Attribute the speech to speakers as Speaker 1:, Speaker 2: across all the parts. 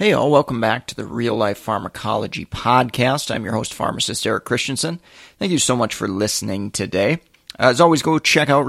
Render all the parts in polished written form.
Speaker 1: Hey all, welcome back to the Real Life Pharmacology Podcast. I'm your host, pharmacist Eric Christensen. Thank you so much for listening today. As always, go check out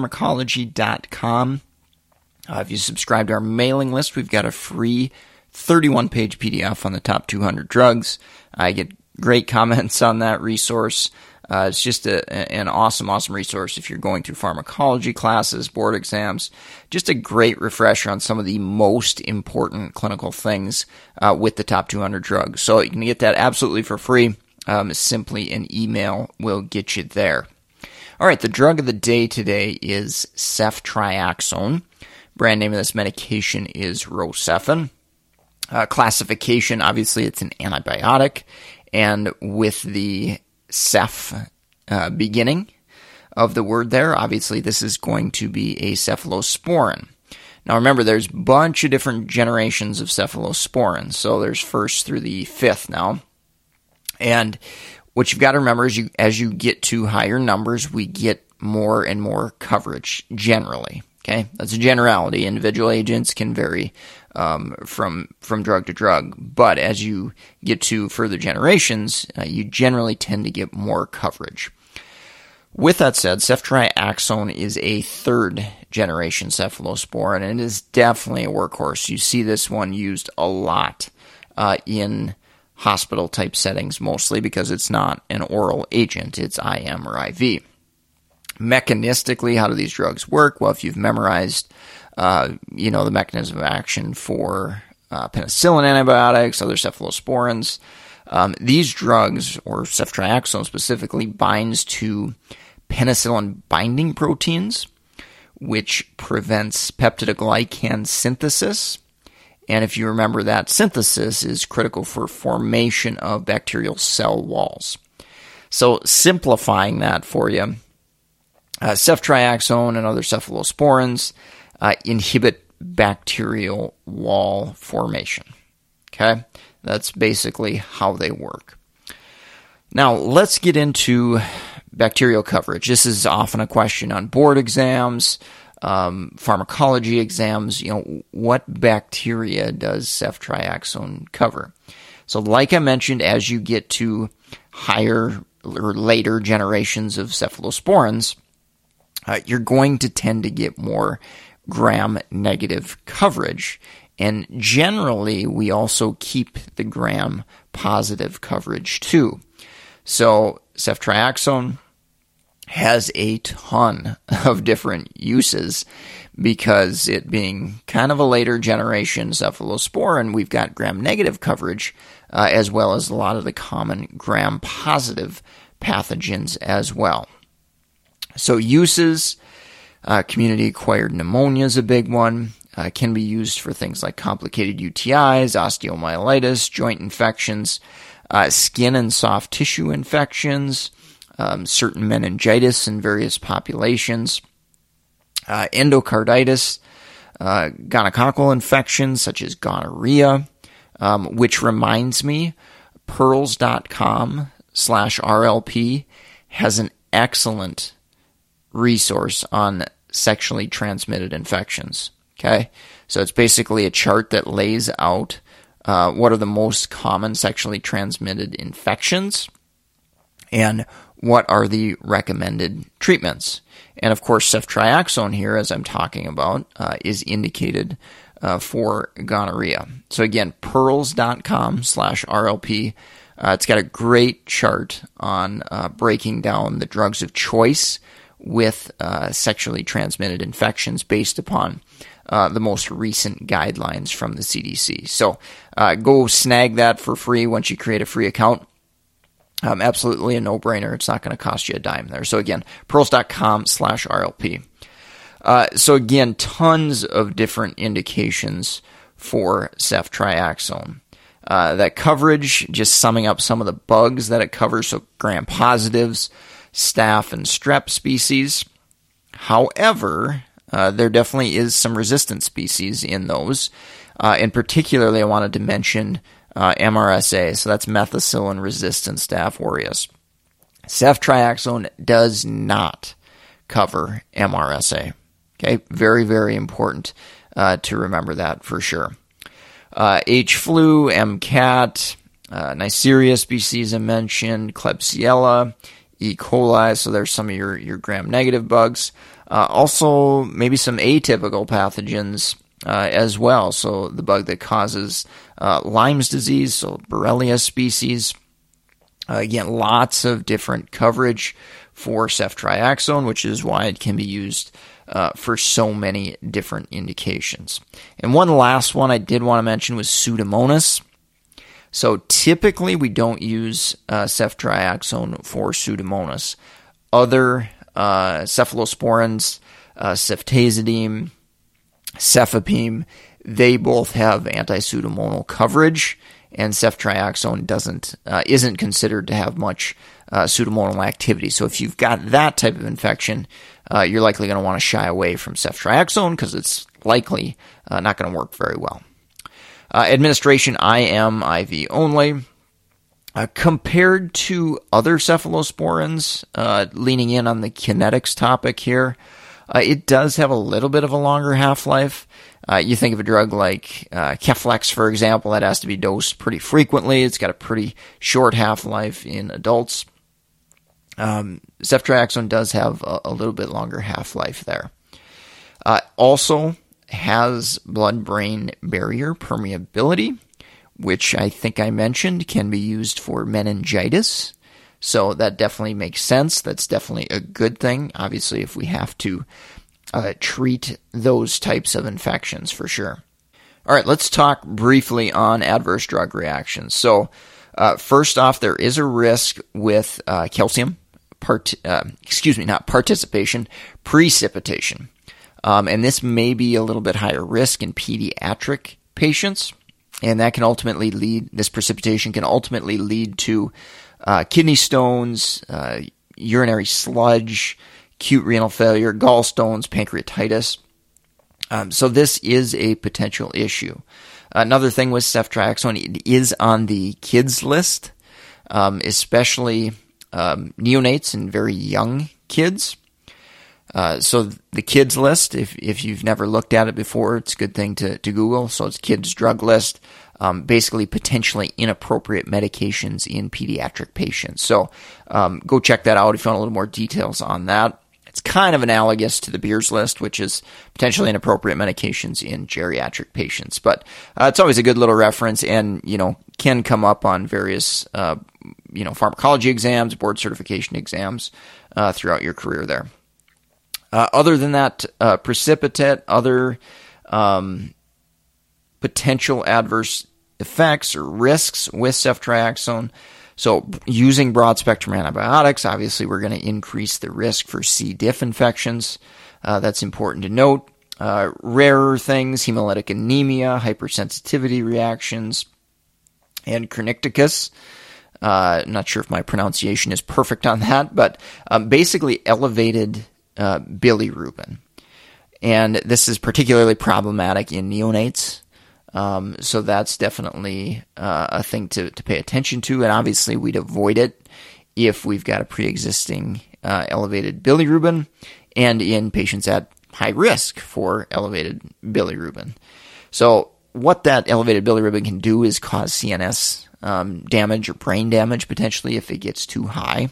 Speaker 1: reallifepharmacology.com. If you subscribe to our mailing list, we've got a free 31-page PDF on the top 200 drugs. I get great comments on that resource. It's just an awesome resource if you're going through pharmacology classes, board exams. Just a great refresher on some of the most important clinical things with the top 200 drugs. So you can get that absolutely for free. Simply an email will get you there. All right, the drug of the day today is ceftriaxone. Brand name of this medication is Rocephin. Classification, obviously it's an antibiotic. And with the ceph beginning of the word there, obviously this is going to be a cephalosporin. Now remember, there's a bunch of different generations of cephalosporins, so there's first through the fifth now. And what you've got to remember is as you get to higher numbers, we get more and more coverage generally. Okay, that's a generality. Individual agents can vary from drug to drug, but as you get to further generations, you generally tend to get more coverage. With that said, ceftriaxone is a third generation cephalosporin, and it is definitely a workhorse. You see this one used a lot in hospital type settings, mostly because it's not an oral agent, it's IM or IV. Mechanistically, how do these drugs work? Well, if you've memorized, the mechanism of action for penicillin antibiotics, other cephalosporins, these drugs, or ceftriaxone specifically, binds to penicillin binding proteins, which prevents peptidoglycan synthesis. And if you remember, that synthesis is critical for formation of bacterial cell walls. So simplifying that for you, ceftriaxone and other cephalosporins inhibit bacterial wall formation. Okay? That's basically how they work. Now, let's get into bacterial coverage. This is often a question on board exams, pharmacology exams. What bacteria does ceftriaxone cover? So like I mentioned, as you get to higher or later generations of cephalosporins, you're going to tend to get more gram-negative coverage. And generally, we also keep the gram-positive coverage too. So ceftriaxone has a ton of different uses because it being kind of a later generation cephalosporin, we've got gram-negative coverage as well as a lot of the common gram-positive pathogens as well. So uses, community-acquired pneumonia is a big one. Can be used for things like complicated UTIs, osteomyelitis, joint infections, skin and soft tissue infections, certain meningitis in various populations, endocarditis, gonococcal infections such as gonorrhea, which reminds me, pearls.com/RLP has an excellent resource on sexually transmitted infections. Okay, so it's basically a chart that lays out what are the most common sexually transmitted infections and what are the recommended treatments. And of course, ceftriaxone here, as I'm talking about, is indicated for gonorrhea. So again, pearls.com/RLP. It's got a great chart on breaking down the drugs of choice with sexually transmitted infections based upon the most recent guidelines from the CDC. So go snag that for free once you create a free account. Absolutely a no-brainer. It's not going to cost you a dime there. So again, pearls.com/RLP. So again, tons of different indications for ceftriaxone. That coverage, just summing up some of the bugs that it covers, so gram-positives, staph and strep species. However, there definitely is some resistant species in those. And particularly, I wanted to mention MRSA, so that's methicillin-resistant Staph aureus. Ceftriaxone does not cover MRSA. Okay, very, very important to remember that for sure. H. flu, MCAT, Neisseria species I mentioned, Klebsiella, E. coli, so there's some of your gram-negative bugs. Also, maybe some atypical pathogens as well, so the bug that causes Lyme's disease, so Borrelia species. Again, lots of different coverage for ceftriaxone, which is why it can be used for so many different indications. And one last one I did want to mention was Pseudomonas. So typically we don't use ceftriaxone for Pseudomonas. Other cephalosporins, ceftazidime, cefepime, they both have anti-pseudomonal coverage, and ceftriaxone isn't considered to have much pseudomonal activity. So if you've got that type of infection, you're likely going to want to shy away from ceftriaxone because it's likely not going to work very well. Administration IM, IV only. Compared to other cephalosporins, leaning in on the kinetics topic here, it does have a little bit of a longer half-life. You think of a drug like Keflex, for example, that has to be dosed pretty frequently. It's got a pretty short half-life in adults. Ceftriaxone does have a little bit longer half-life there. Also has blood-brain barrier permeability, which I think I mentioned can be used for meningitis. So that definitely makes sense. That's definitely a good thing, obviously, if we have to treat those types of infections for sure. All right, let's talk briefly on adverse drug reactions. So first off, there is a risk with calcium, precipitation. And this may be a little bit higher risk in pediatric patients, and that can ultimately this precipitation can ultimately lead to kidney stones, urinary sludge, acute renal failure, gallstones, pancreatitis. So this is a potential issue. Another thing with ceftriaxone, it is on the kids list, especially neonates and very young kids. So the kids list, if you've never looked at it before, it's a good thing to Google. So it's kids drug list, basically potentially inappropriate medications in pediatric patients. So go check that out if you want a little more details on that. It's kind of analogous to the Beers list, which is potentially inappropriate medications in geriatric patients. But it's always a good little reference, and can come up on various pharmacology exams, board certification exams throughout your career there. Other than that, precipitate, other potential adverse effects or risks with ceftriaxone. So using broad-spectrum antibiotics, obviously we're going to increase the risk for C. diff infections. That's important to note. Rarer things, hemolytic anemia, hypersensitivity reactions, and kernicterus. Not sure if my pronunciation is perfect on that, but basically elevated bilirubin. And this is particularly problematic in neonates. So that's definitely a thing to pay attention to. And obviously we'd avoid it if we've got a pre-existing elevated bilirubin and in patients at high risk for elevated bilirubin. So what that elevated bilirubin can do is cause CNS damage or brain damage potentially if it gets too high.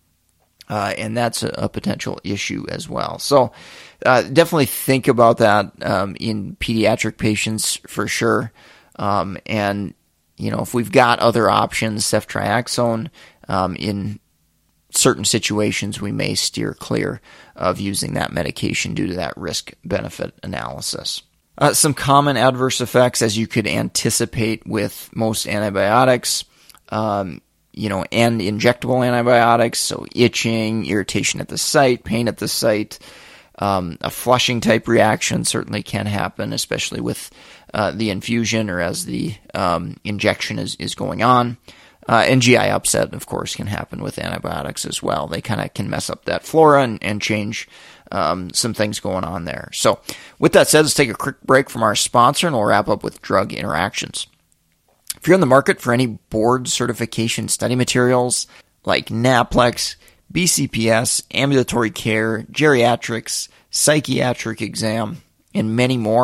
Speaker 1: And that's a potential issue as well. So definitely think about that in pediatric patients for sure. And, if we've got other options, ceftriaxone, in certain situations, we may steer clear of using that medication due to that risk-benefit analysis. Some common adverse effects, as you could anticipate with most antibiotics, and injectable antibiotics, so itching, irritation at the site, pain at the site, a flushing type reaction certainly can happen, especially with the infusion or as the injection is going on. And GI upset, of course, can happen with antibiotics as well. They kind of can mess up that flora and change some things going on there. So with that said, let's take a quick break from our sponsor and we'll wrap up with drug interactions. If you're in the market for any board certification study materials like NAPLEX, BCPS, ambulatory care, geriatrics, psychiatric exam, and many more,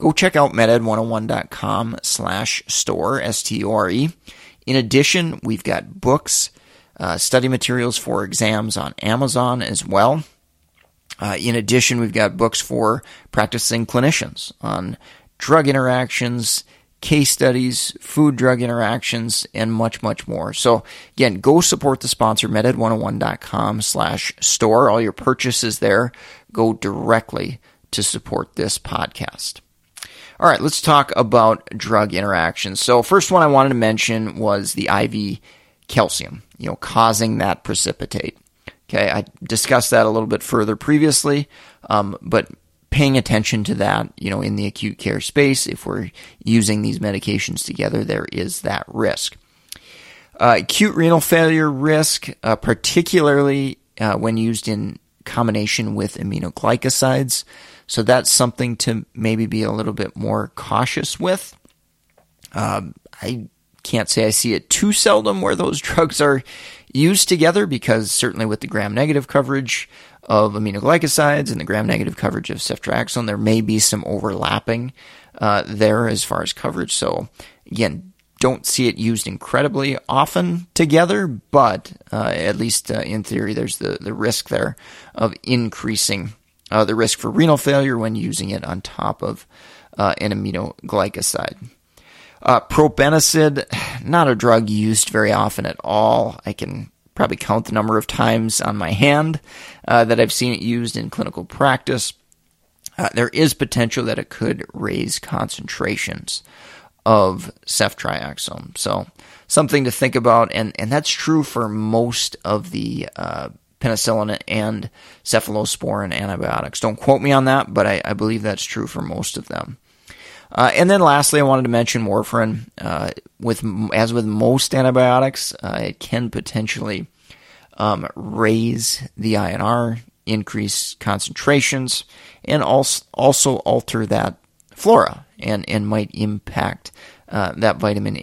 Speaker 1: go check out meded101.com/store, S-T-O-R-E. In addition, we've got books, study materials for exams on Amazon as well. In addition, we've got books for practicing clinicians on drug interactions, case studies, food-drug interactions, and much, much more. So again, go support the sponsor, meded101.com/store. All your purchases there go directly to support this podcast. All right, let's talk about drug interactions. So first one I wanted to mention was the IV calcium, causing that precipitate. Okay, I discussed that a little bit further previously, but paying attention to that, in the acute care space, if we're using these medications together, there is that risk. Acute renal failure risk, particularly when used in combination with aminoglycosides. So that's something to maybe be a little bit more cautious with. I can't say I see it too seldom where those drugs are used together, because certainly with the gram-negative coverage of aminoglycosides and the gram-negative coverage of ceftriaxone, there may be some overlapping there as far as coverage. So again, don't see it used incredibly often together, but at least in theory, there's the risk there of increasing the risk for renal failure when using it on top of an aminoglycoside. Probenecid, not a drug used very often at all. I can probably count the number of times on my hand that I've seen it used in clinical practice. There is potential that it could raise concentrations of ceftriaxone. So something to think about, and that's true for most of the penicillin and cephalosporin antibiotics. Don't quote me on that, but I believe that's true for most of them. And then lastly, I wanted to mention warfarin. As with most antibiotics, it can potentially raise the INR, increase concentrations, and also alter that flora, and might impact that vitamin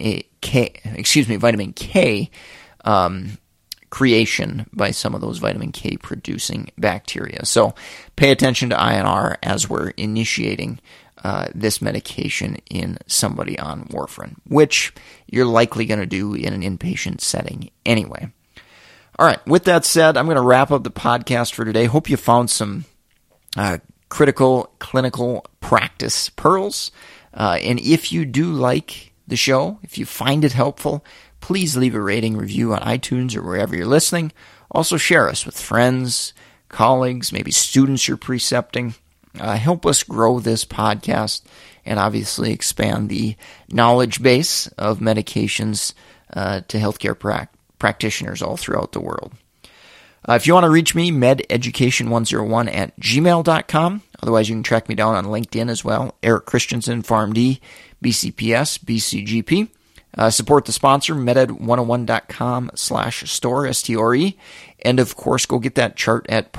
Speaker 1: K creation by some of those vitamin K producing bacteria. So pay attention to INR as we're initiating this medication in somebody on warfarin, which you're likely going to do in an inpatient setting anyway. All right, with that said, I'm going to wrap up the podcast for today. Hope you found some critical clinical practice pearls. And if you do like the show, if you find it helpful, please leave a rating review on iTunes or wherever you're listening. Also share us with friends, colleagues, maybe students you're precepting. Help us grow this podcast and obviously expand the knowledge base of medications to healthcare practitioners all throughout the world. If you want to reach me, mededucation101@gmail.com. Otherwise, you can track me down on LinkedIn as well. Eric Christensen, PharmD, BCPS, BCGP. Support the sponsor, meded101.com/store, S-T-O-R-E. And of course, go get that chart at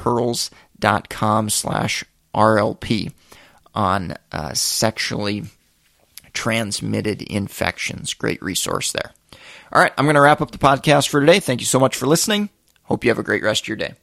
Speaker 1: pearls.com/RLP on sexually transmitted infections. Great resource there. All right, I'm going to wrap up the podcast for today. Thank you so much for listening. Hope you have a great rest of your day.